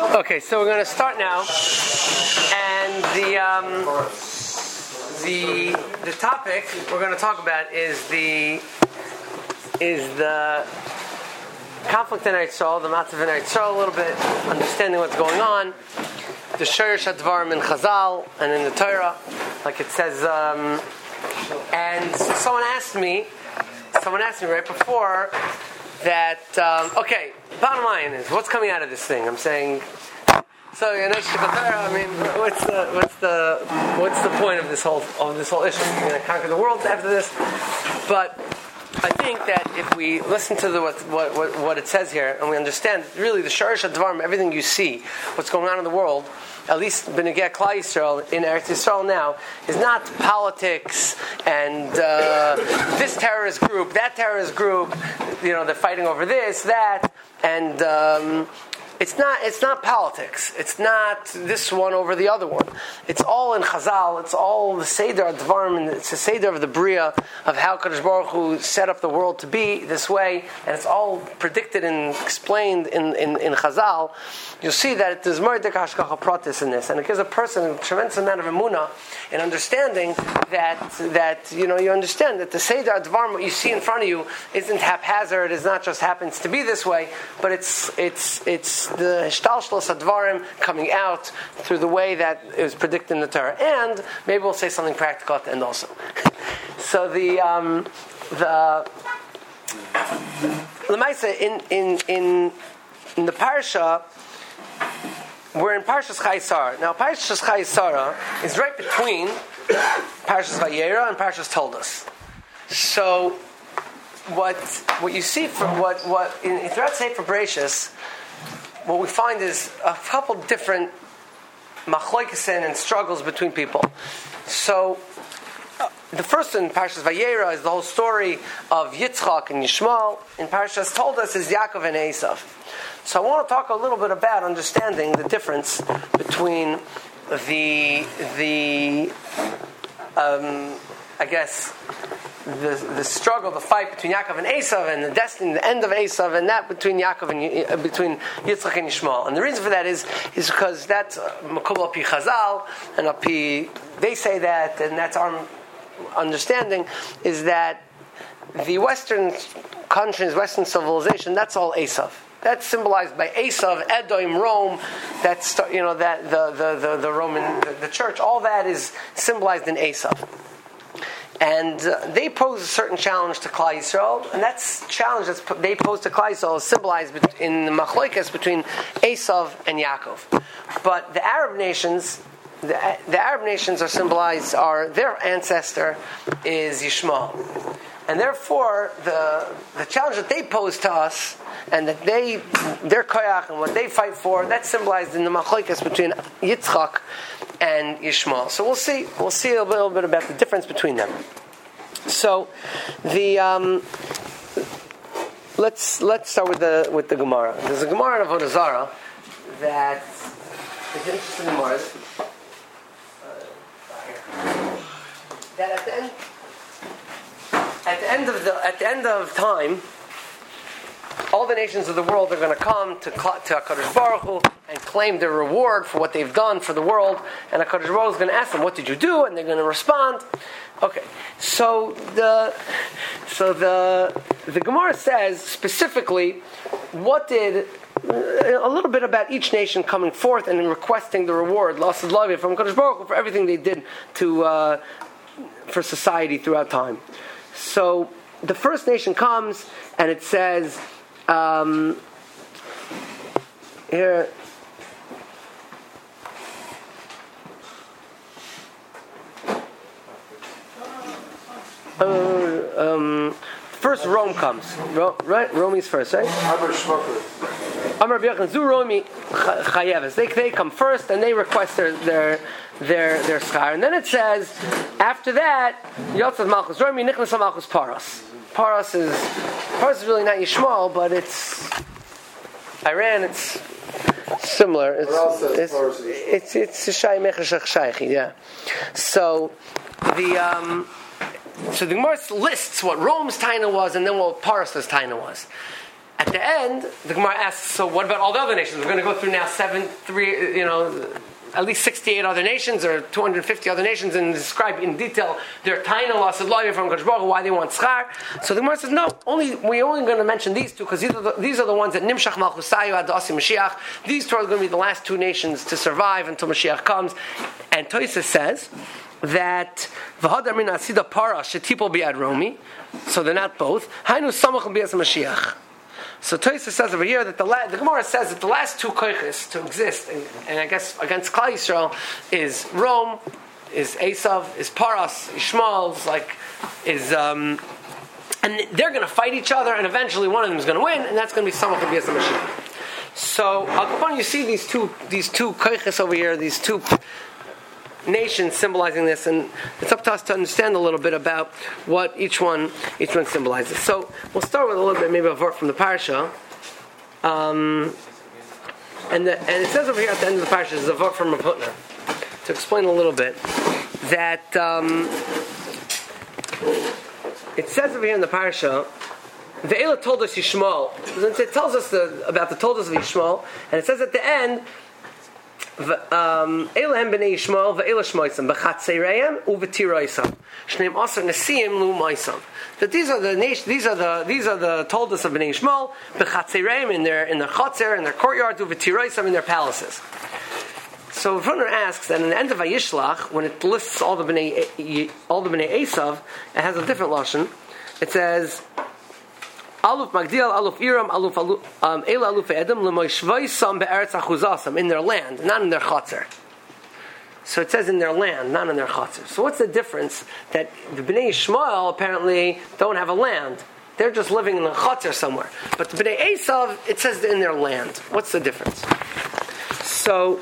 Okay, so we're going to start now, and the topic we're going to talk about is the conflict in Eretz Yisrael, the matzav in Eretz Yisrael, a little bit, understanding what's going on, the Shorish Advarim in Chazal and in the Torah, like it says. And someone asked me right before that. Okay, bottom line is what's coming out of this thing. I'm saying. So I mean, what's the point of this whole issue? We're going to conquer the world after this, but I think that if we listen to what it says here and we understand really the Shorish Advarim, everything you see, what's going on in the world, at least B'negei Klal Yisrael in Eretz Yisrael now, is not politics and this terrorist group, that terrorist group, they're fighting over this, that, and it's not politics. It's not this one over the other one. It's all in Chazal. It's all the Seder Advarim, and it's the Seder of the Bria of how Kadosh Baruch Hu set up the world to be this way, and it's all predicted and explained in Chazal. You'll see that there's Mordek Hashgacha Pratis in this, and it gives a person a tremendous amount of emunah in understanding that you understand that the Seder Advarim, what you see in front of you, isn't haphazard. It's not just happens to be this way, but it's the Hishtalshlos Advarim coming out through the way that it was predicted in the Torah. And maybe we'll say something practical at the end also. So the Lemaisa in the parsha, we're in Parshas Chayei Sarah. Now Parshas Chayei Sarah is right between Parshas Vayera and Parshas Toldos. So what you see from what throughout Sefer Bereshis, what we find is a couple different machlokesin and struggles between people. So, the first in Parshas Vayera is the whole story of Yitzchak and Yishmael. In Parshas Toldos is Yaakov and Esav. So I want to talk a little bit about understanding the difference between the struggle, the fight between Yaakov and Esav, and the destiny, the end of Esav, and that between Yaakov and between Yitzchak and Yishmael. And the reason for that is because that's Makubal Api Chazal, and Api they say that, and that's our understanding, is that the Western countries, Western civilization, that's all Esav. That's symbolized by Esav, Edom, Rome. That's that the Roman, the church. All that is symbolized in Esav. And they pose a certain challenge to Klal Yisrael, and that's challenge they pose to Klal Yisrael is symbolized in the machlokes between Esav and Yaakov. But the Arab nations are symbolized. Their ancestor is Yishmael, and therefore the challenge that they pose to us and that their koyach and what they fight for, that's symbolized in the machlokes between Yitzchak and Yishmael. So we'll see a little bit about the difference between them. So let's start with the Gemara. There's a Gemara in Avodah Zarah that is an interesting Gemara. That at the end of time, all the nations of the world are going to come to HaKadosh Baruch Hu and claim their reward for what they've done for the world. And HaKadosh Baruch Hu is going to ask them, "What did you do?" And they're going to respond. Okay, so the Gemara says specifically a little bit about each nation coming forth and requesting the reward, Lasad Lavi, from HaKadosh Baruch Hu for everything they did for society throughout time. So the first nation comes and it says. Here, first Rome comes, right? Rome is first, right? Amar B'Yachan Zu Romi Chayeves. They come first and they request their schar, and then it says after that Yotzav Malchus Romi Nichnas Malchus Paras. Paras is really not Yishmael, but it's Iran. It's similar. It's Shai Mechashach Shaichi. Yeah. So the Gemara lists what Rome's taina was, and then what Paras's taina was. at the end, the Gemara asks, so what about all the other nations? We're going to go through now at least 68 other nations or 250 other nations and describe in detail their taina loss of lawyer from Kodesh Baruch Hu, why they want schar. So the Gemara says, no, we're only going to mention these two because these are the ones that Nimshach Malchusayu ad Asi Mashiach. These two are going to be the last two nations to survive until Mashiach comes. And Tosafos says that V'hadar min asida para shetipol bi'ad Romi, so they're not both. Hainu samach b'yas Mashiach. So Tosafos says over here that the Gemara says that the last two koiches to exist, and I guess against Klal Yisrael, is Rome, is Esav, is Paras, Ishmael, and they're going to fight each other, and eventually one of them is going to win, and that's going to be Samach B'yas Mashiach. So Al Kapon, you see these two koiches over here, these two nations symbolizing this, and it's up to us to understand a little bit about what each one symbolizes. So we'll start with a little bit, maybe a verse from the parasha, and it says over here at the end of the parasha, there's a verse from Rav Hutner to explain a little bit that it says over here in the parasha, the Eila told us Yishmael. It tells us about the told us of Yishmael, and it says at the end, Elohem b'nei Yishmael ve'ela shmoisam b'chatzeireim u'v'tiroisam shneim asar nesiim lu moisam. That these are the told us of b'nei Yishmael b'chatzeireim in their chatzer, in their courtyards, u'v'tiroisam in their palaces. So Runner asks that in the end of Vayishlach, when it lists all the b'nei Esav, it has a different lashon. It says Aluf Magdiel, Aluf Iram, Aluf Ela Aluf Edom, Lemoishvaisam be'eretz achuzasam, in their land, not in their chatzer. So it says in their land, not in their chatzer. So what's the difference? That the Bnei Yishmael apparently don't have a land. They're just living in a chatzer somewhere. But the Bnei Esav, it says in their land. What's the difference? So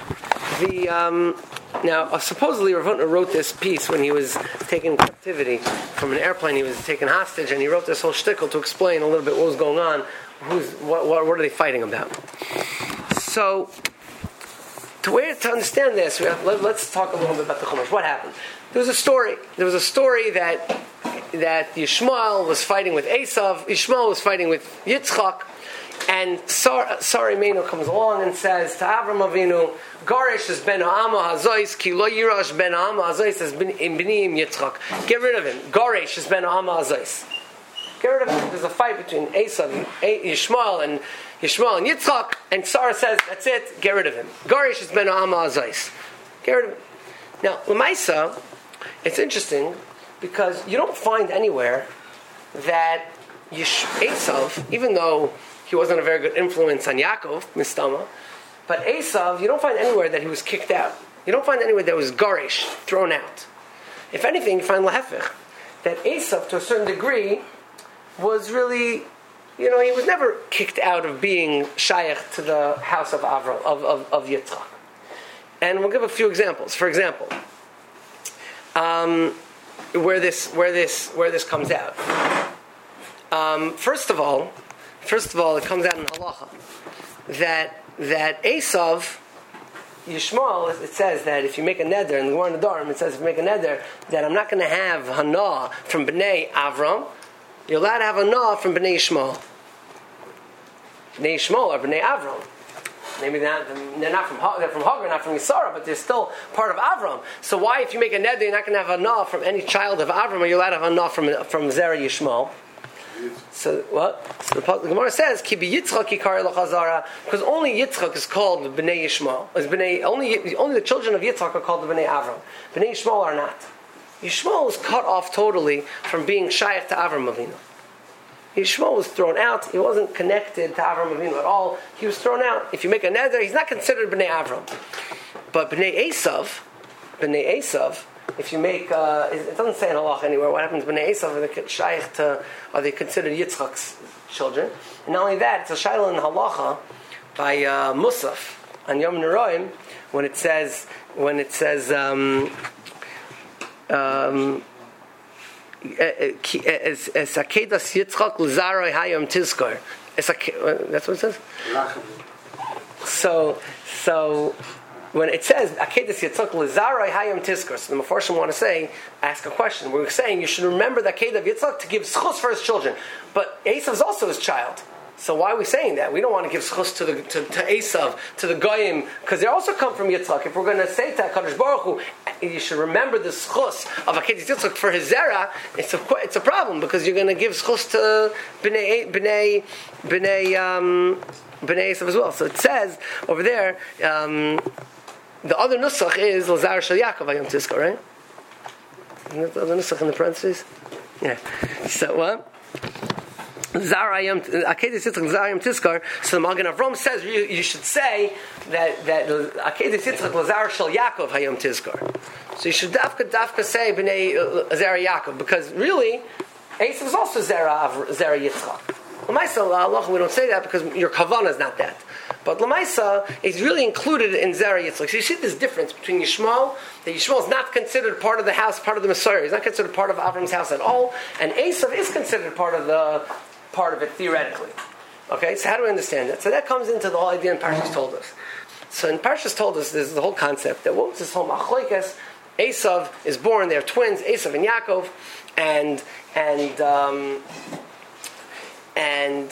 now, supposedly Rav Hutner wrote this piece when he was taken in captivity from an airplane. He was taken hostage, and he wrote this whole shtickle to explain a little bit what was going on. What are they fighting about? So, to understand this, let's talk a little bit about the Chumash. What happened? There was a story that Yishmael was fighting with Esav. Yishmael was fighting with Yitzchak. And Sarah Imeinu comes along and says to Avram Avinu, Garesh is ben Ha'ama Hazois, ki lo yirash ben Ha'ama Hazois as in B'niim Yitzchak. Get rid of him. Garesh is ben Ha'ama Hazois. Get rid of him. There's a fight between Yishmael and Yitzchak, and Sarah says, that's it, get rid of him. Garesh is ben Ha'ama Hazois. Get rid of him. Now, L'maisa, it's interesting, because you don't find anywhere that Esav, even though he wasn't a very good influence on Yaakov, Mistama, but Esav, you don't find anywhere that he was kicked out. You don't find anywhere that was Garish, thrown out. If anything, you find Lahefich, that Esav, to a certain degree, was really, he was never kicked out of being Shayach to the house of Avram, of Yitzchak. And we'll give a few examples. For example, where this comes out. First of all, it comes out in halacha that Esav, Yishmael, it says that if you make a neder, in the Gemara in the Dvarim, it says if you make a neder, that I'm not going to have hana from Bnei Avram, you're allowed to have hana from Bnei Yishmael. Bnei Yishmael are Bnei Avram. Maybe they're from Hagar, not from Yisara, but they're still part of Avram. So why, if you make a neder, you're not going to have hana from any child of Avram, or you're allowed to have hana from Zerah Yishmael? So what? So the Gemara says, "Ki be Yitzchak yikar lachazara," because only Yitzchak is called Bnei Yishmael. Only the children of Yitzchak are called the Bnei Avram. Bnei Yishmael are not. Yishmael was cut off totally from being shayach to Avram Avinu. Yishmael was thrown out. He wasn't connected to Avram Avinu at all. He was thrown out. If you make a neder, he's not considered Bnei Avram. But Bnei Esav, if you make, it doesn't say in halach anywhere what happens when Bnei Esav are they considered Yitzchak's children? And not only that, it's a shayla in halacha by Musaf on Yom Neroim when it says es akedas Yitzchak l'zaroi hayom tizkor. That's what it says. So. When it says Akedas Yitzchak L'Zaroi Hayom Tizkor, so the Mefarshim want to ask a question. We're saying you should remember the Akedah of Yitzchak to give schus for his children, but Esav is also his child. So why are we saying that? We don't want to give schus to Esav, to the Goyim, because they also come from Yitzchak. If we're going to say to HaKadosh Baruch Hu, you should remember the schus of Akedah Yitzchak for his zera, it's a problem, because you're going to give schus to Bnei Esav as well. So it says over there, the other nusach is Lazar Shel Yaakov Hayom Tizkar, right? Isn't that the other nusach in the parentheses? Yeah. So what? Akedah Yitzchak Lazar Hayom Tizkar. So the Magen Avram says you should say that Akedah Yitzchak Lazar Shel Yaakov Hayom Tizkar. So you should dafka say Bnei Zera Yaakov, because really Esav is also Zera Yitzchak. L'maisa, Allah, we don't say that because your kavanah is not that. But L'maisa is really included in Zera Yitzchak. So you see this difference between Yishmael, that Yishmael is not considered part of the house, part of the Messiah. He's not considered part of Avram's house at all. And Esav is considered part of it theoretically. Okay, so how do we understand that? So that comes into the whole idea in Parshas told us. So in Parshas told us, there's the whole concept that what was this whole machlokes? Esav is born, they're twins, Esav and Yaakov, and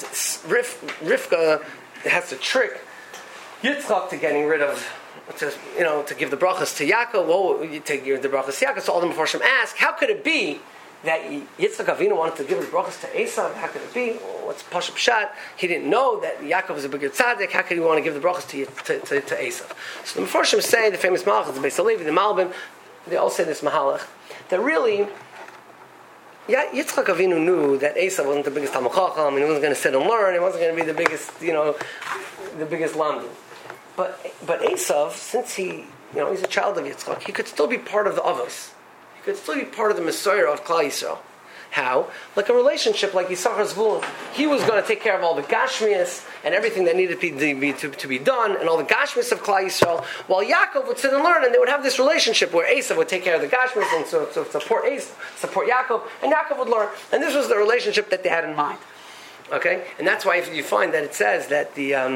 Rivka has to trick Yitzchak to getting rid of, to give the brachas to Yaakov. Well, you take the brachas to Yaakov. So all the Mefarshim ask, how could it be that Yitzchak Avinu wanted to give the brachas to Esav? How could it be? What's Pashup Pshat? He didn't know that Yaakov was a bigger tzaddik. How could he want to give the brachas to Esav? So the Mefarshim say, the famous Malach, the Beis Halevi, the Malbim, they all say this Mahalach, that really, Yitzchak Avinu knew that Esav wasn't the biggest Talmid Chacham, and he wasn't going to sit and learn, he wasn't going to be the biggest, the biggest Lamdim. But Esav, since he's a child of Yitzchak, he could still be part of the Avos. He could still be part of the Messiah of Klal Yisrael. How? Like a relationship like Yisachar Zvulun. He was going to take care of all the Gashmias and everything that needed to be done, and all the Gashmias of Klal Yisrael, while Yaakov would sit and learn, and they would have this relationship where Esav would take care of the Gashmias and so support Yaakov, and Yaakov would learn. And this was the relationship that they had in mind. Okay? And that's why you find that it says that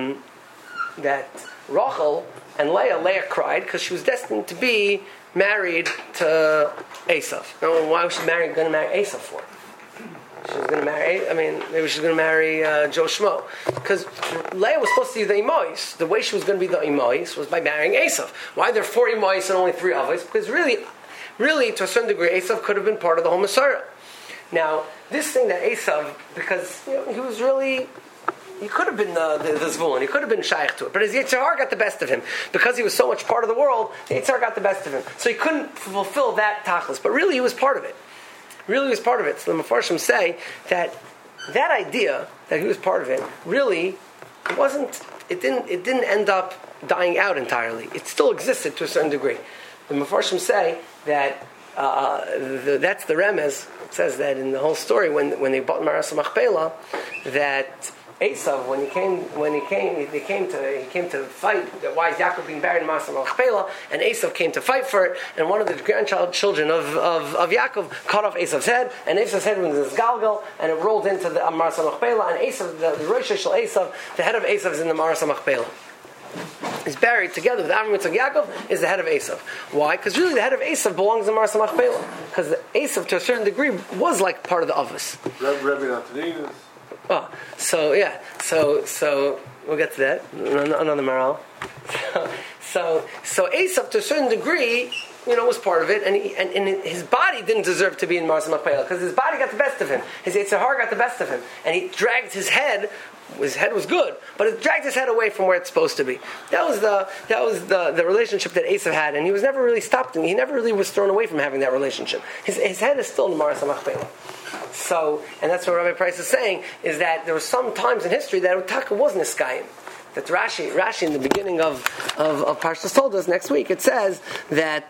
that Rachel and Leah cried because she was destined to be married to Esav. Now, why was she going to marry Esav for? She was going to marry, maybe she was going to marry Joe Schmo. Because Leah was supposed to be the Imois. The way she was going to be the Imois was by marrying Esav. Why are there 4 Imois and only 3 Avos? Because really, to a certain degree, Esav could have been part of the whole Messiah. Now, this thing that Esav, because he was really... He could have been the Zvulun. He could have been shaykh to it. But his Yetzer Hara got the best of him. Because he was so much part of the world, the Yetzer Hara got the best of him. So he couldn't fulfill that tachlis. But really, he was part of it. So the Mefarshim say that idea, that he was part of it, really, it didn't end up dying out entirely. It still existed to a certain degree. The Mefarshim say that that's the remez. It says that in the whole story, when they bought Maras Machpelah, that Esav, when he came to fight. Why is Yaakov being buried in Maras Machpelah? And Esav came to fight for it. And one of the grandchildren of Yaakov cut off Esav's head, and Esav's head was this galgal, and it rolled into the Maras Machpelah. And Esav, the Rosh Shel Esav, the head of Esav is in the Maras Machpelah. Is buried together with Avram Yitzchak Yaakov is the head of Esav. Why? Because really the head of Esav belongs in Maras Machpelah. Because Esav, to a certain degree, was like part of the Avos. Rabbi Antoninus. Oh, so we'll get to that. Another Maral. So Esav, to a certain degree, was part of it, and his body didn't deserve to be in Maras Machpelah because his body got the best of him. His Yetzer Hara got the best of him, and he dragged his head. His head was good, but it dragged his head away from where it's supposed to be. That was the relationship that Esav had, and he was never really stopped. He never really was thrown away from having that relationship. His head is still in Maras Machpelah. So, and that's what Rabbi Price is saying, is that there were some times in history that Utaka was Niskayim. That Rashi in the beginning of Parshas told us next week, it says that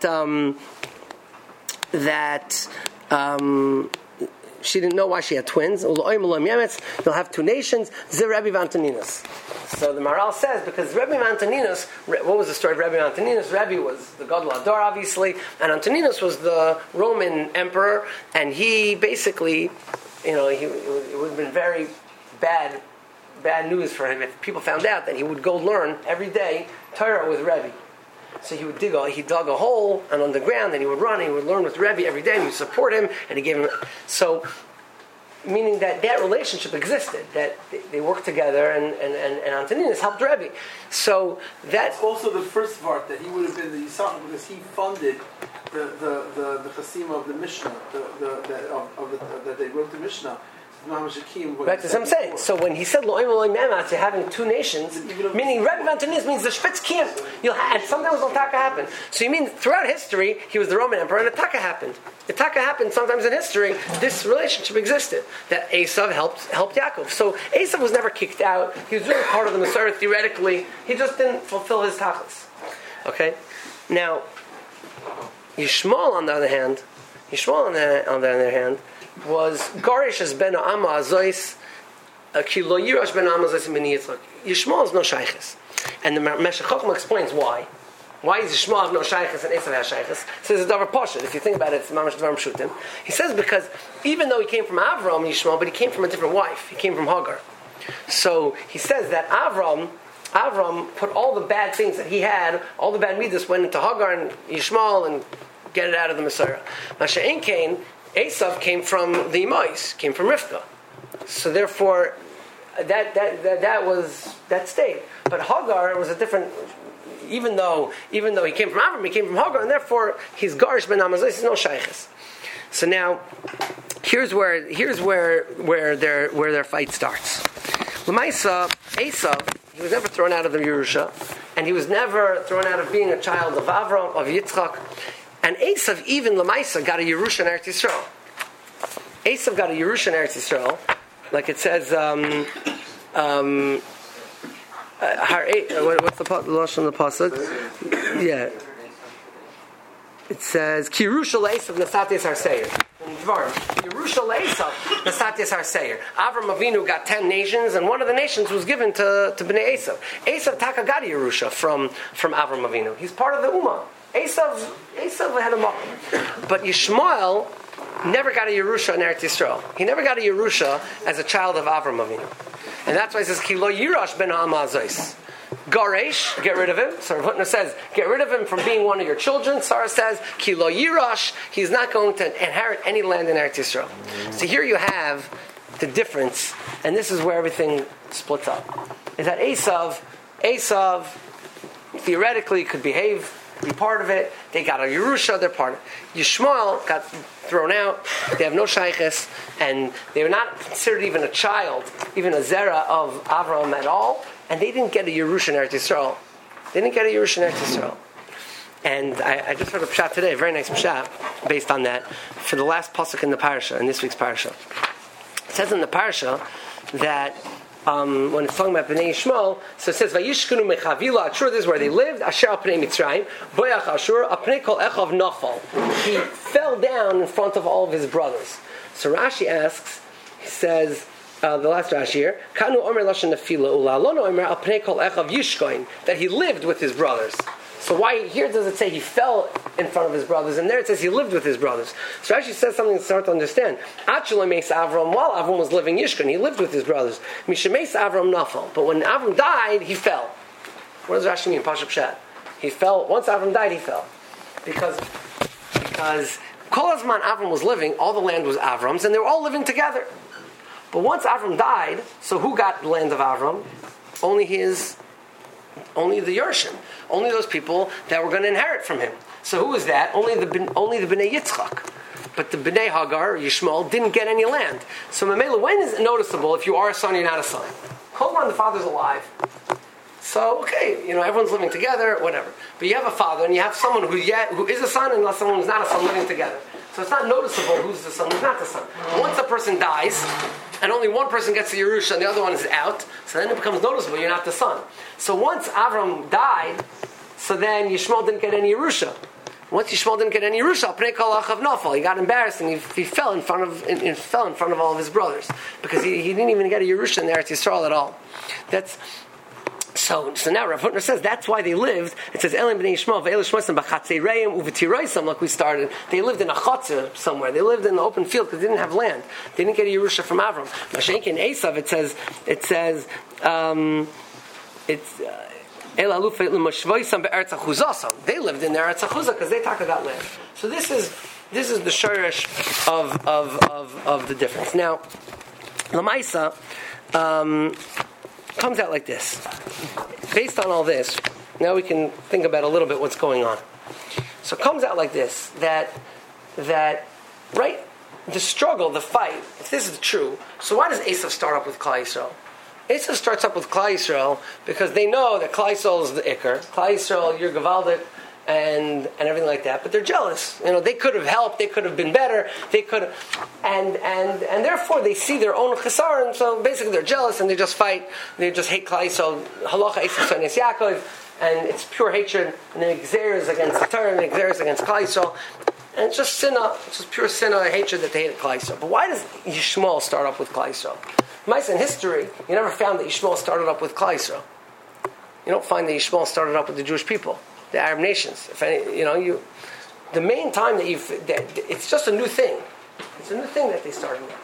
she didn't know why she had twins. You'll have 2 nations. Zir Rabbi Antoninus. So the Maral says, because Rabbi Antoninus, what was the story of Rabbi Antoninus? Rabbi was the Gadol Hador, obviously, and Antoninus was the Roman emperor, and he basically, it would have been very bad news for him if people found out that he would go learn every day Torah with Rebbe. So he dug a hole and on the ground, and he would run, and he would learn with Rebbe every day, and he would support him, and he gave him. So meaning that relationship existed, that they worked together, and Antoninus helped Rebbe. So that's also the first part that he would have been the Yisachar because he funded the Chasima of the Mishnah, that they wrote the Mishnah. Right, that's what I'm saying. So when he said Lo'im Lo'im Me'amatz, you're having two nations, meaning Rebbe Antoninus means the Spitz Kiyam. And sometimes the Taka happened. So you mean throughout history, he was the Roman emperor, and the Taka happened. The Taka happened sometimes in history. This relationship existed. That Esav helped Yaakov. So Esav was never kicked out. He was really part of the Messiah theoretically. He just didn't fulfill his tachlis. Okay? Now, Yishmael on the other hand, was Garish as ben Amma Azois, Kilo Yirash ben Amma Azois min Yitzchak. Yishmael is no shayches, and the Meshech Chochmah explains why. Why is Yishmael have no shayches and Esav has shayches? So it's a davar poshut. If you think about it, it's mamash davar pshutim. He says because even though he came from Avram Yishmael, but he came from a different wife. He came from Hagar. So he says that Avram put all the bad things that he had, all the bad midas went into Hagar and Yishmael and get it out of the Messiah. Masha'en Cain. Esav came from the Imais, came from Rivka. So therefore, that stayed. But Hagar was a different. Even though he came from Avram, he came from Hagar, and therefore his Garish ben Amazos is no shayches. So now, here's where their fight starts. L'maisa, Esav, he was never thrown out of the Yerusha, and he was never thrown out of being a child of Avram, of Yitzchak. And Esav, even Lamaisa, got a Yerusha in Eretz Yisrael. Esav got a Yerusha in Eretz Yisrael, like it says. What's the lashon of the pasuk? Yeah, it says Kirusha Esav Nasatis Harseir. Yerusha Esav Nasatis Harseir. Avram Avinu got 10 nations, and one of the nations was given to Bnei Esav. Esav Taka got a Yerusha from Avram Avinu. He's part of the Ummah. Esav had a makom, but Yishmael never got a Yerusha in Eretz Yisrael. He never got a Yerusha as a child of Avram Avinu, and that's why it says Kilo Yirash ben Ha'amazos. Garesh, get rid of him. So Rav Hutner says, get rid of him from being one of your children. Sarah says, Kilo Yirash, he's not going to inherit any land in Eretz Yisrael. So here you have the difference, and this is where everything splits up. Is that Esav theoretically could be part of it. They got a Yerusha, they're part of it. Yishmael got thrown out. They have no shayches, and they were not considered even a child, even a zera of Avram at all, and they didn't get a Yerusha in Eretz Yisrael. And I just heard a pshat today, a very nice pshat, based on that, for the last pasuk in the parasha, in this week's parasha. It says in the parasha that when it's talking about Bnei Yishmael, so it says, Vayishkenu mechavila, Ashur, this is where they lived, Asher al pnei Mitzrayim, Boyach Ashur, al pnei kol echav nafal. He fell down in front of all of his brothers. So Rashi asks, he says, the last Rashi here, Kanu omer lashon nefila ula, lo no omer al pnei kol echav yishkoin, that he lived with his brothers. So why, here does it say he fell in front of his brothers, and there it says he lived with his brothers. So Rashi says something to start to understand. Actually, Meis Avram, while Avram was living Yishkan, he lived with his brothers. Mishemeis Avram nafal. But when Avram died, he fell. What does Rashi mean? Pashup Pshat. He fell. Once Avram died, he fell. Because Kol Azman Avram was living, all the land was Avram's, and they were all living together. But once Avram died, so who got the land of Avram? Only the Yerushin. Only those people that were going to inherit from him. So who was that? Only the Bnei Yitzchak. But the Bnei Hagar, Yishmael, didn't get any land. So Mamela, when is it noticeable if you are a son, you're not a son? Hold on, the father's alive. So, okay, everyone's living together, whatever. But you have a father, and you have someone who is a son, and someone who's not a son living together. So it's not noticeable who's the son, who's not the son. Once a person dies, and only one person gets the Yerusha and the other one is out, so then it becomes noticeable you're not the son. So once Avram died, so then Yishmael didn't get any Yerusha. Once Yishmael didn't get any Yerusha, Pnei Kol Achav Nafal, he got embarrassed and he fell in front of all of his brothers because he didn't even get a Yerusha in Eretz Yisrael at all. So now Rav Hutner says that's why they lived. It says Elim b'nei Yishmael ve'elu shmosim b'chatzeireim uv'tiroisam, like we started. They lived in a chatzah somewhere. They lived in an open field because they didn't have land. They didn't get a Yerusha from Avram. Mashenk in Esav it says it's they lived in their Eretz Achuzah because they talked about land. So this is the shorish of the difference. Now Lamaisa comes out like this. Based on all this, now we can think about a little bit what's going on. So it comes out like this, that right, the struggle, the fight, if this is true, so why does Esav start up with Klal Yisrael? Esav starts up with Klal Yisrael because they know that Klal Yisrael is the Iker. Klal Yisrael, you're Gavaldik, and everything like that, but they're jealous. They could have helped, they could have been better, they could have, and therefore they see their own chesaron, so basically they're jealous and they just fight, they just hate Klal Yisrael, halacha Esav Sones Yaakov, and it's pure hatred, and they exerts against the Torah, and they exerts against Klal Yisrael, and it's just sinna, it's just pure sinna, hatred that they hate Klal Yisrael. But why does Yishmael start up with Klal Yisrael? Mice in history, you never found that Yishmael started up with Klal Yisrael. You don't find that Yishmael started up with the Jewish people, the Arab nations. If any, the main time that it's just a new thing. It's a new thing that they started with.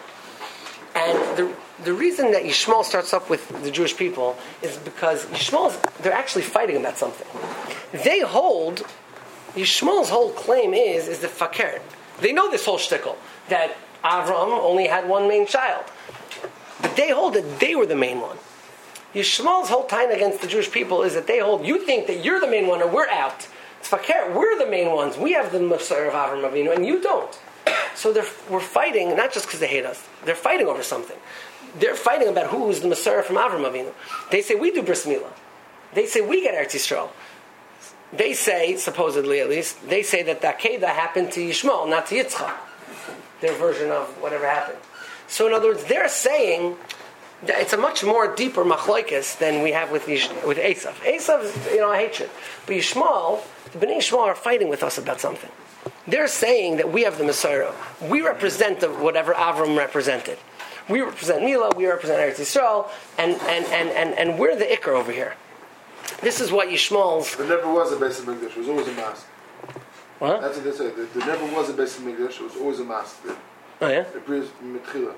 And the reason that Yishmael starts up with the Jewish people is because they're actually fighting about something. They hold, Yishmael's whole claim is the fakir. They know this whole shtickle, that Avram only had one main child. But they hold that they were the main one. Yishmael's whole time against the Jewish people is that they hold, you think that you're the main one and we're out. It's fakir, we're the main ones. We have the Messiah of Avram Avinu and you don't. So we're fighting, not just because they hate us. They're fighting over something. They're fighting about who is the Messiah from Avram Avinu. They say we do Bris Milah. They say we get Eretz Yisrael. They say, supposedly at least, they say that the Akedah happened to Yishmael, not to Yitzchak. Their version of whatever happened. So in other words, they're saying that it's a much more deeper machlokes than we have with Esav. Esav is, hatred. But Yishmael, the Bnei Yishmael are fighting with us about something. They're saying that we have the Messiah. We represent whatever Avram represented. We represent Milah, we represent Eretz Yisrael, and we're the Iker over here. This is what Yishmael's... There never was a Beis HaMikdash, it was always a mosque. What? That's what they say. There never was a Beis HaMikdash, it was always a mosque. Oh, yeah? The priest Mitchila.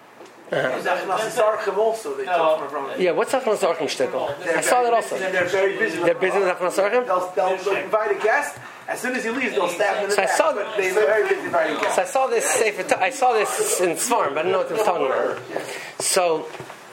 Also, they talk from. Yeah, what's Achnas Archim shtickle? I saw that also. They're very busy. They're busy with Achnas Archim? They'll invite a guest. As soon as he leaves, they'll stab him in the back. But they're very busy inviting guests. So I saw this in Sfarm, but I didn't know what they were talking about. So,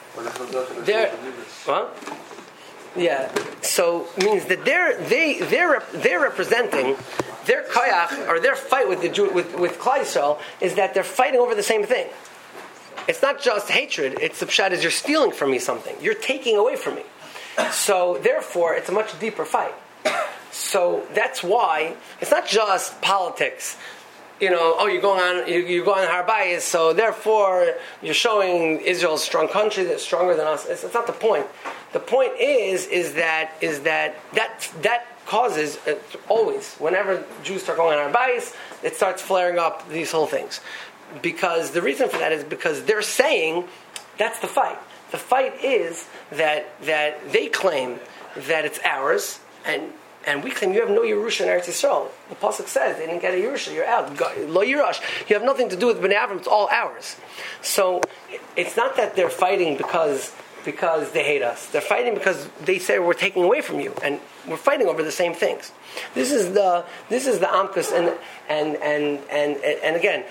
what? Yeah, so means that they're representing their koyach or their fight with with Klal Yisrael is that they're fighting over the same thing. It's not just hatred; it's the pshat is you're stealing from me something, you're taking away from me. So therefore, it's a much deeper fight. So that's why it's not just politics. You're going on Har Bayis, so therefore you're showing Israel's strong country that's stronger than us. It's not the point. The point is that causes always whenever Jews start going on Har Bayis, it starts flaring up these whole things. Because the reason for that is because they're saying that's the fight. The fight is that they claim that it's ours and we claim you have no Yerusha in Eretz Yisrael. The pasuk says they didn't get a Yerusha. You're out. Lo Yirush. You have nothing to do with Bnei Avram. It's all ours. So it's not that they're fighting because they hate us. They're fighting because they say we're taking away from you, and we're fighting over the same things. This is the amkus and again.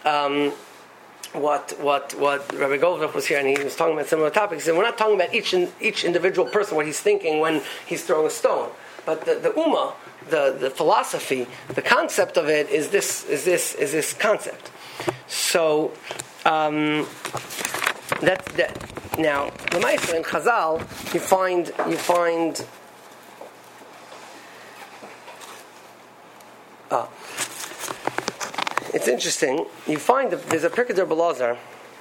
What Rabbi Goldberg was here, and he was talking about similar topics. And we're not talking about each individual person what he's thinking when he's throwing a stone. But the ummah, the philosophy, the concept of it is this concept. So that now the Ma'aser in Chazal you find it's interesting. You find that there's a Pirkei D'Rabbi Elazar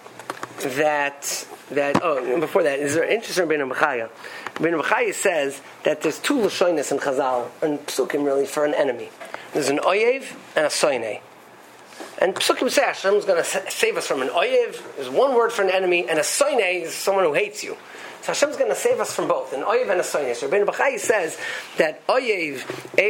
that before that is there interesting Rabbeinu Bechaya. Rabbeinu Bechaya says that there's two lashonos in Chazal and psukim really for an enemy. There's an oyev and a soinei. And psukim say Hashem's going to save us from an oyev. There's one word for an enemy, and a soinei is someone who hates you. So Hashem's going to save us from both, an oyev and a soinei. So Rabbeinu Bechaya says that oyev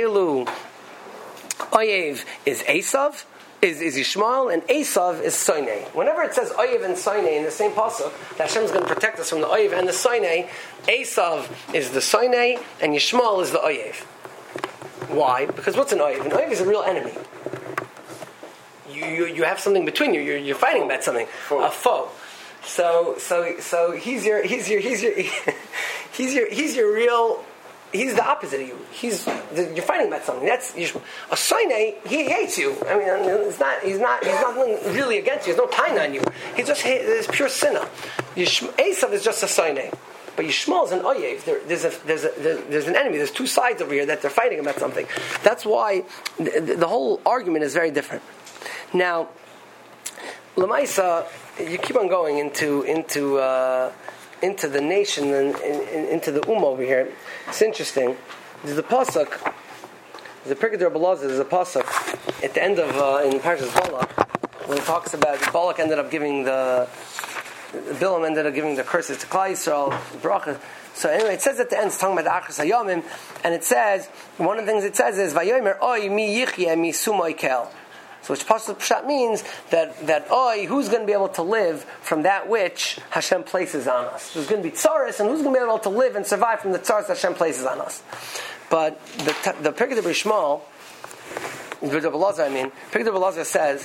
is Esav. Is Yishmael, and Esav is Soinei. Whenever it says Oyev and Soinei in the same pasuk, that Hashem is going to protect us from the Oyev and the Soinei, Esav is the Soinei, and Yishmael is the Oyev. Why? Because what's an Oyev? An Oyev is a real enemy. You have something between you. You're fighting about something. A foe. So he's your real. He's the opposite of you. You're fighting about something. A Soine, he hates you. I mean, he's not really against you. There's no tying on you. He's just there's pure sinner. Esav is just a Soine. But Yishmael is an Oyev. There's an enemy. There's two sides over here that they're fighting about something. That's why the whole argument is very different. Now, Lamaisa, you keep on going into the nation and into the Ummah over here. It's interesting. There's a pasuk. There's a Pirkei Rebbe Elazar. There's a pasuk at the end of in Parshas Balak when it talks about Balak ended up giving Bilam ended up giving the curses to Klal Yisrael, bracha. So anyway, it says at the end, it's talking about the Achras Hayamim, and it says, one of the things it says is, Vayomer Oy mi yichye mi sumoy kel. So which Pasuk Pshat means that Oy, who's going to be able to live from that which Hashem places on us? There's going to be tzaras, and who's going to be able to live and survive from the tzaras that Hashem places on us? But the Pirkei Rebbe Yishmael, Pirkei Rebbe Elazar, Pirkei Rebbe Elazar says,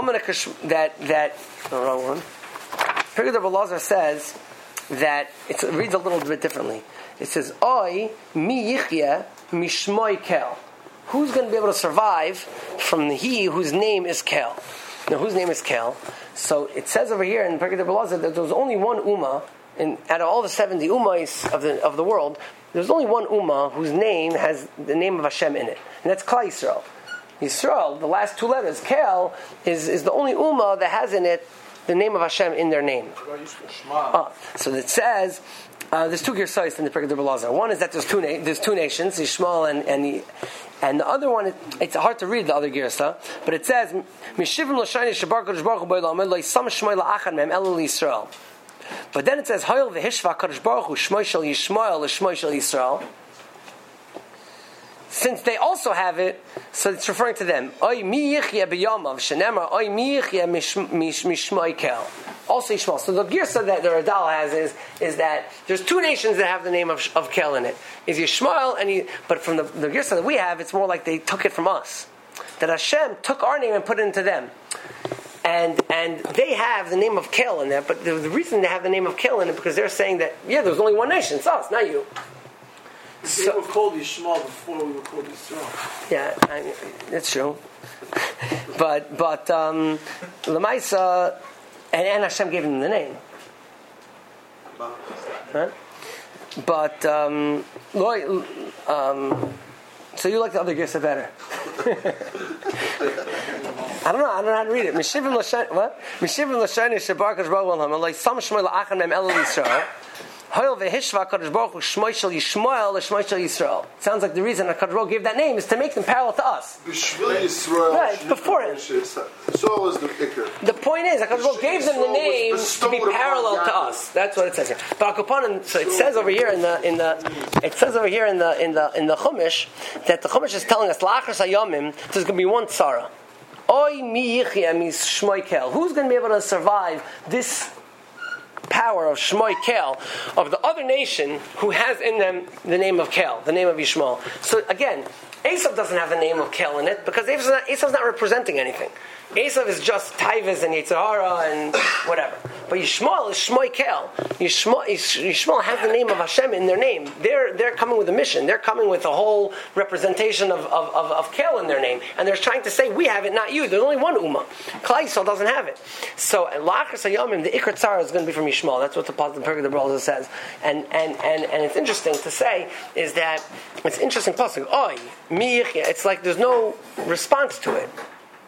that the wrong one. Pirkei Rebbe Elazar says that it reads a little bit differently. It says, Oy mi yichye mi shmoy kel. Who's going to be able to survive from he whose name is Kel? Now, whose name is Kel? So it says over here in Pirkei Rebbe Elazar that there's only one Ummah, out of all the 70 Ummahs of the world, there's only one Ummah whose name has the name of Hashem in it, and that's Klal Yisrael. Yisrael, the last two letters, Kel, is the only Ummah that has in it the name of Hashem in their name. So it says there's two girsais in the Pirkei Rebbe Elazar. One is that there's two nations, Yishmael and the other one. It's hard to read the other girsa, but it says Mishivim l'shayni shabar kadosh baruch hu b'olam lo yisam shmoi la'achad mem elu Yisrael. But then it says Hoyel v'hishva kadosh baruch hu shmoi shel Yishmael l'shmoi shel Yisrael. Since they also have it, so it's referring to them. Oy mi yichye b'yamav shenemar oy mi yichye mishmoi kel. Also Yishmael. So the girsa that the Radal has is that there's two nations that have the name of Kel in it. Is Yishmael but from the girsa that we have, it's more like they took it from us. That Hashem took our name and put it into them. And they have the name of Kel in there, but the reason they have the name of Kel in it because they're saying that there's only one nation, it's us, not you. They were called Yishmael before we were called Yisrael. Yeah, that's true. but Lamaisa, and Hashem gave them the name. Right? But so you like the other Gersa better? I don't know how to read it. Mishivim l'shayni what? Mishivim l'shayni shabar kadosh baruch hu b'olam lo yisam shmoi la'achad mem elu Yisrael. Hoyel v'hishva kadosh baruch hu shmoi shel Yishmael l'shmoi shel Yisrael. Sounds like the reason that Kadosh Baruch Hu gave that name is to make them parallel to us. B'shvil Yisrael. Right, before it. So is the ikar. The point is, Kadosh Baruch Hu gave them the name to be parallel to us. That's what it says here. But so it says over here in the Chumash that the Chumash is telling us la'achras hayamim there's going to be one tzara. Oy mi yichye mi shmoi kel. Who's going to be able to survive this power of Shmoi Kel, of the other nation who has in them the name of Kel, the name of Yishmael? So again, Esav doesn't have the name of Kel in it because Esav's not representing anything. Esav is just Taivas and Yitzhara and whatever. But Yishmael is Shmoi Kel. Yishmael has the name of Hashem in their name. They're coming with a mission. They're coming with a whole representation of Kel in their name. And they're trying to say, we have it, not you. There's only one Ummah. Klal Yisrael doesn't have it. So, La'achras Hayamim, the Ikar Tzara is going to be from Yishmael. That's what the Pirkei Rebbe Elazar says. And it's interesting to say is that, it's interesting pasuk. Oy, mi yichye. It's like there's no response to it.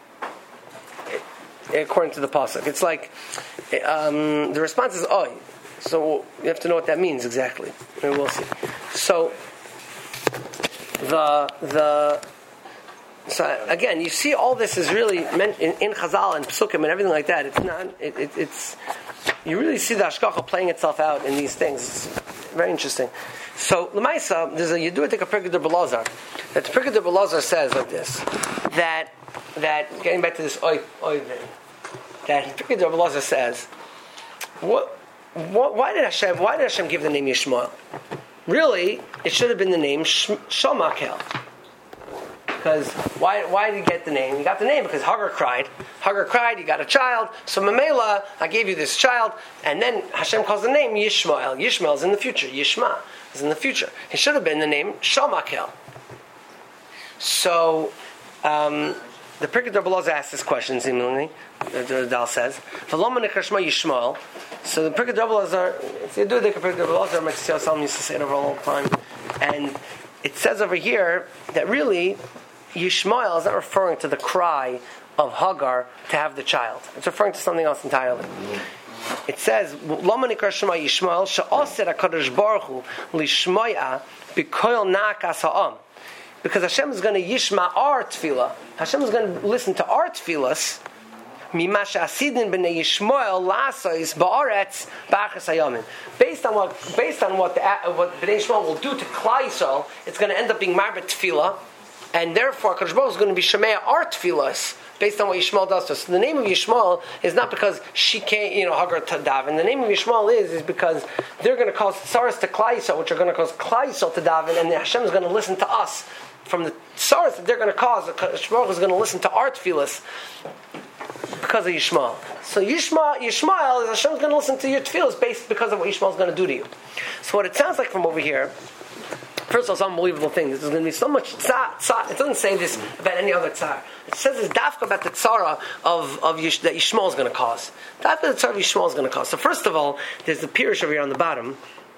According to the pasuk, it's like the response is "oy," so you have to know what that means exactly, and we'll see. So so again, you see, all this is really meant in Chazal and Psukim and everything like that. It's not. It's you really see the Hashgacha playing itself out in these things. It's very interesting. So L'maisa, there's a Yidua Tek Pirkei Rebbe Elazar that the Pirkei Rebbe Elazar says like this that getting back to this oy thing, that Pirkei Rebbe Elazar says, why did Hashem give the name Yishmael? Really, it should have been the name Shamakel. Because why did he get the name? He got the name because Hagar cried. Hagar cried, you got a child. So Mamela, I gave you this child. And then Hashem calls the name Yishmael. Yishmael is in the future. Yishma is in the future. It should have been the name Shamakel. So, the Pirkei D'Rabbalazar asks this question, seemingly. The Dal says, "V'loma nekashma Yishmael." So the Pirkei D'Rabbalazar, it's the Pirkei D'Rabbalazar, Metzia Salm used to say it over a long time, and it says over here that really Yishmael is not referring to the cry of Hagar to have the child. It's referring to something else entirely. It says, "Loma nekashma Yishmael she'aser HaKadosh Baruch Hu lishmoya b'koil na'akas ha'am." Because Hashem is going to yishma our tefillah. Hashem is going to listen to our tefillahs. Mimasha asidin b'nei Yishmael lasois ba'aretz b'achas hayamin. Based on what b'nei Yishmael will do to Klal Yisrael, it's going to end up being marbet tefillah, and therefore Kadosh Baruch Hu is going to be shemea our tefillahs based on what Yishmael does to us. So the name of Yishmael is not because she can't, Hagar to daven. The name of Yishmael is because they're going to cause tsaras to Klal Yisrael, which are going to cause Klal Yisrael to daven, and Hashem is going to listen to us from the tsaras that they're going to cause. Kadosh Baruch Hu is going to listen to our tefillahs because of Yishmael. So Yishmael is Hashem's going to listen to your tefillahs based because of what Yishmael is going to do to you. So what it sounds like from over here, first of all, it's an unbelievable thing. There's going to be so much tzar. It doesn't say this about any other tzar. It says this dafka about the tzara that Yishmael is going to cause. Dafka the tzara Yishmael is going to cause. So first of all, there's the pirush over here on the bottom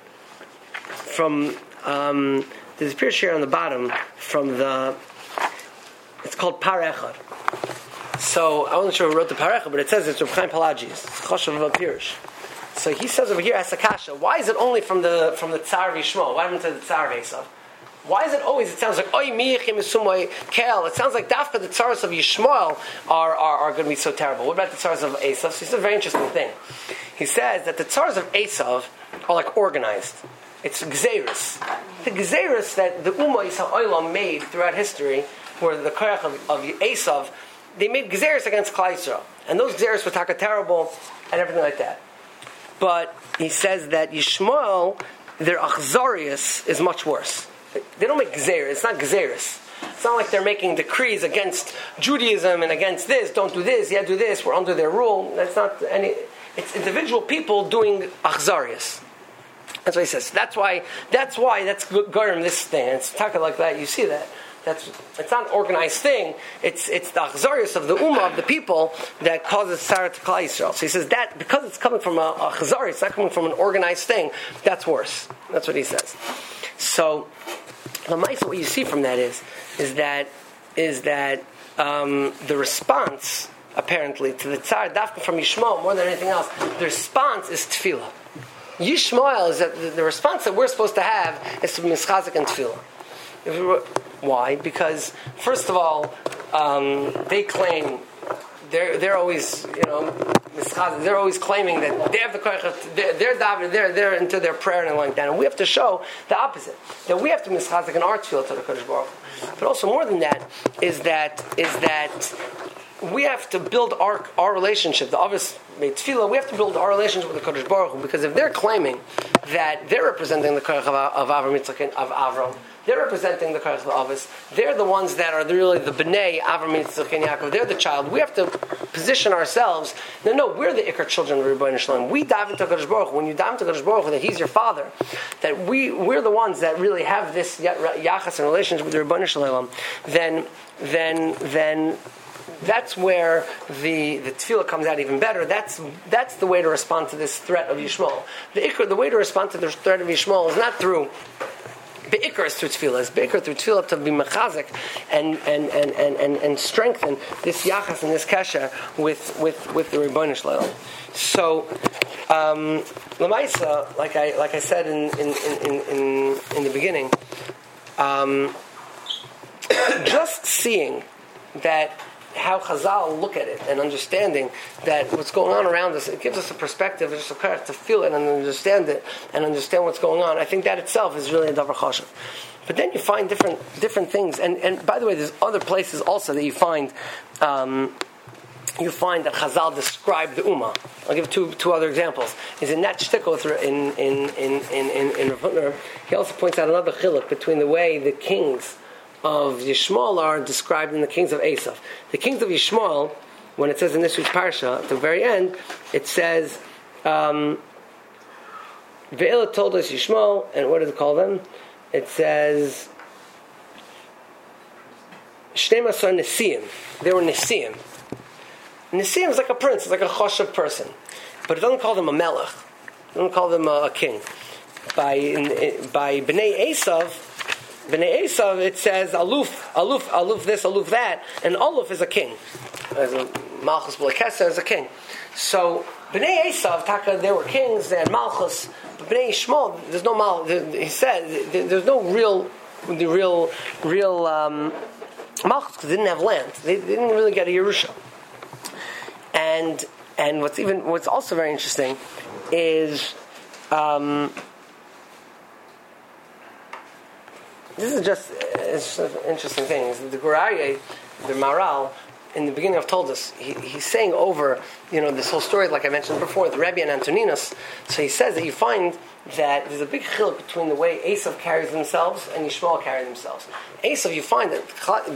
there's a pirush here on the bottom from it's called Par Echad. So I wasn't sure who wrote the Par Echad, but it says it's Reb Chaim Pelagius. It's Choshev of Pirush. So he says over here, Asakasha, why is it only from the Tsar of Yishmael? Why haven't it the Tsar of Esav? Why is it always? It sounds like Oy Michim Esumay Kel. It sounds like Dafka the Tsars of Yishmael are going to be so terrible. What about the Tsars of Esav? So he says a very interesting thing. He says that the Tsars of Esav are like organized. It's Gzeirus. The Gzeirus that the Ummah Yisrael Olam made throughout history, where the Korach of Esav, they made Gzeirus against Klal Yisrael, and those Gzeirus were taka terrible and everything like that. But he says that Yishmael, their achzarius is much worse. They don't make Gzeirus. It's not Gzeirus. It's not like they're making decrees against Judaism and against this. Don't do this. Yeah, do this. We're under their rule. That's not any. It's individual people doing achzarius. That's what he says. That's why that's Garim, this thing. It's talking like that. You see that. It's not an organized thing. It's the achzarius of the ummah, of the people, that causes Sarah to Klal Yisrael. So he says that because it's coming from a chazarius, it's not coming from an organized thing, that's worse. That's what he says. So what you see from that is that the response apparently to the Tsar Dafka from Yishmael more than anything else, the response is tefillah. Yishmael is that the response that we're supposed to have is to be mischazik and tefillah. Why? Because first of all, they claim they're always they're always claiming that they have the koyach, they're into their prayer and like that, and we have to show the opposite, that we have to mischazik in our tefillah to the Kadosh Baruch Hu. But also more than that is that we have to build our relationship. The obvious tefillah, we have to build our relationship with the Kadosh Baruch Hu, because if they're claiming that they're representing the koyach of Avram Yitzchak and of Avram, they're representing the Koyach Avos. They're the ones that are really the B'nai, Avram, Yitzchak, and Yaakov. They're the child. We have to position ourselves. No, we're the Ikar children of Rebbeinu Shalom. We dive into Kadosh Baruch Hu. When you dive into Kadosh Baruch Hu, that He's your Father, that we're the ones that really have this yachas and relationship with Rebbeinu Shalom. Then that's where the tefillah comes out even better. That's the way to respond to this threat of Yishmael. The way to respond to the threat of Yishmael is not through Be'ikr is through tefillah. It's be'ikr through tefillah to be mechazik and strengthen this yachas and this kesher with the Rebbeinu Shalom. So, Lamaisa, like I said in the beginning, just seeing that how Chazal look at it and understanding that what's going on around us, it gives us a perspective, just a character to feel it and understand it and understand what's going on. I think that itself is really a davar chashuv. But then you find different things, and by the way, there's other places also that you find that Chazal described the Ummah. I'll give two other examples. Is in that shtickle in Rav Hutner, he also points out another chiluk between the way the kings of Yishmael are described in the kings of Esav. The kings of Yishmael, when it says in this week's parsha, at the very end, it says, Ve'ila told us Yishmael, and what does it call them? It says, Shneimasar Nesiim. They were Nesiim. Nesiim is like a prince, it's like a choshev person. But it doesn't call them a melech. It doesn't call them a king. By Bnei Esav, it says aluf this, aluf that, and aluf is a king. As a Malchus B'Lekeser is a king. So Bnei Esav, Taka, they were kings, they had Malchus. But Bnei Yishmael, there's no Malchus. He said there's no real Malchus because they didn't have land. They didn't really get a Yerusha. And what's also very interesting is. This is just an interesting thing. The Guraya, the Maral, in the beginning of told us, he's saying over, this whole story, like I mentioned before, the Rebbe and Antoninus. So he says that you find that there's a big chiluk between the way Esav carries themselves and Yishmael carry themselves. Esav, you find that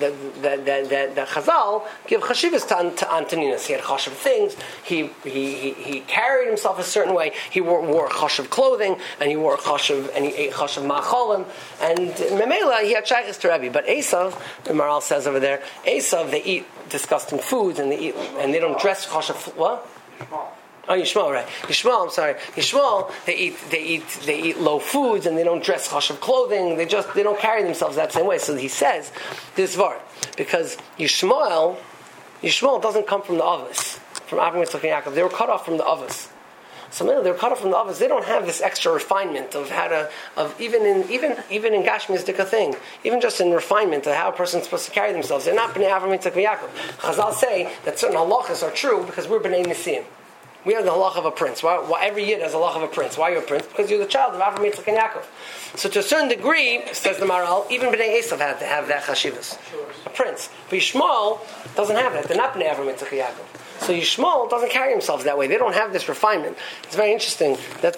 Chazal give chashivas to Antoninus. He had chashav things. He carried himself a certain way. He wore chashav clothing, and he wore chashav, and he ate chashav ma'acholim, and memela he had shaychus to Rebbe. But Esav, the Maral says over there, Esav they eat disgusting foods, and they don't dress chashav. What? Oh, Yishmael, right? Yishmael, I'm sorry. Yishmael, they eat low foods and they don't dress chashav clothing. They don't carry themselves that same way. So he says this var because Yishmael doesn't come from the Avos, from Avraham, Yitzchak, and Yaakov. They were cut off from the Avos. So they were cut off from the Avos. They don't have this extra refinement of how to even in Gashmi is a thing. Even just in refinement of how a person's supposed to carry themselves. They're not bnei Avraham, Yitzchak, and Yaakov. Chazal say that certain halachas are true because we're bnei Nesiim. We have the halach of a prince. Why every yid has a halach of a prince? Why are you a prince? Because you're the child of Avraham, Yitzchak, and Yaakov. So to a certain degree, says the Maral, even Bnei Esav had to have that chashivas. A prince. But Yishmael doesn't have that. They're not Bnei Avraham, Yitzchak, and Yaakov. So Yishmael doesnin carry themselves that way. They don't have this refinement. It's very interesting that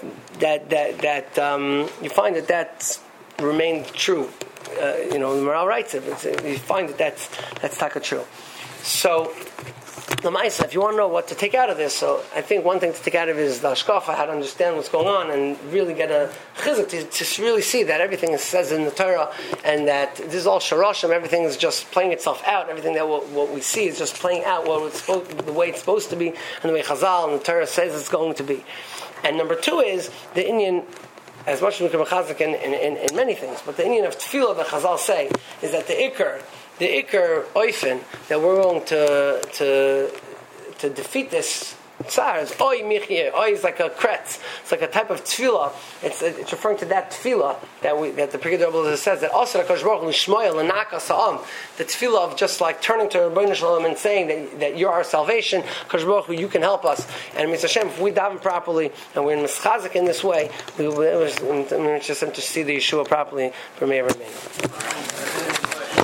you find that remained true. The Maral writes it. You find that's taka true. So. The Maisa, if you want to know what to take out of this, so I think one thing to take out of it is the Hashkafa, how to understand what's going on and really get a chizuk to really see that everything is says in the Torah and that this is all Sharoshim, everything is just playing itself out, everything that what we see is just playing out the way it's supposed to be and the way Chazal and the Torah says it's going to be. And number two is the Indian, as much as we can be chazak in many things, but the Indian of Tefillah that Chazal say is that the Iker oifen that we're going to defeat this tsar is oy michye. Oy is like a kretz. It's like a type of tefillah. It's referring to that tefillah that the Pirkei D'Rabbanan says that also Hakadosh Baruch Hu Shmoyel Lenaka Sa'am. The tefillah of just like turning to Rabbeinu Shalom and saying that you're our salvation. Hakadosh Baruch Hu, you can help us. And Mitzvah Hashem, if we daven properly and we're in mischazik in this way, we just to see the Yeshua properly for me.